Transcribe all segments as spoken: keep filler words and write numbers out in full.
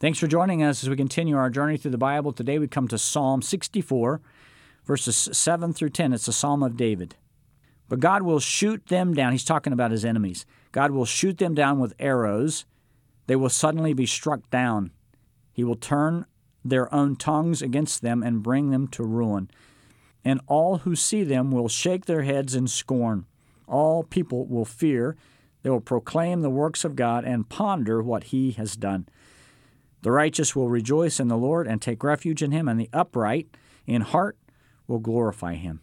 Thanks for joining us as we continue our journey through the Bible. Today we come to Psalm sixty-four, verses seven through ten. It's a psalm of David. But God will shoot them down. He's talking about his enemies. God will shoot them down with arrows. They will suddenly be struck down. He will turn their own tongues against them and bring them to ruin. And all who see them will shake their heads in scorn. All people will fear. They will proclaim the works of God and ponder what he has done. The righteous will rejoice in the Lord and take refuge in him, and the upright in heart will glorify him.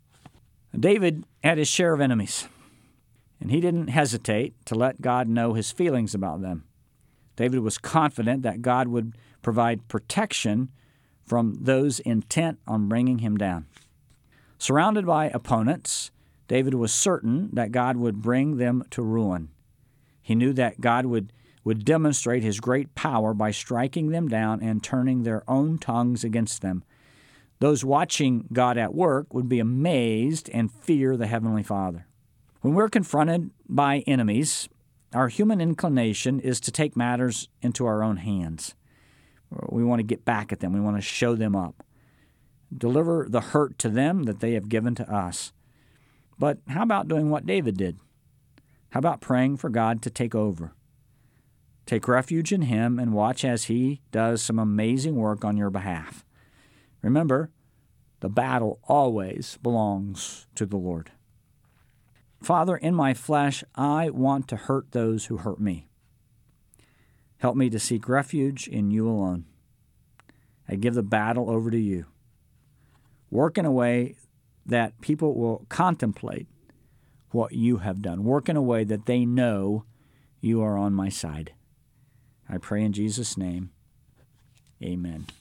David had his share of enemies, and he didn't hesitate to let God know his feelings about them. David was confident that God would provide protection from those intent on bringing him down. Surrounded by opponents, David was certain that God would bring them to ruin. He knew that God would would demonstrate his great power by striking them down and turning their own tongues against them. Those watching God at work would be amazed and fear the Heavenly Father. When we're confronted by enemies, our human inclination is to take matters into our own hands. We want to get back at them. We want to show them up. Deliver the hurt to them that they have given to us. But how about doing what David did? How about praying for God to take over? Take refuge in him and watch as he does some amazing work on your behalf. Remember, the battle always belongs to the Lord. Father, in my flesh, I want to hurt those who hurt me. Help me to seek refuge in you alone. I give the battle over to you. Work in a way that people will contemplate what you have done. Work in a way that they know you are on my side. I pray in Jesus' name, amen.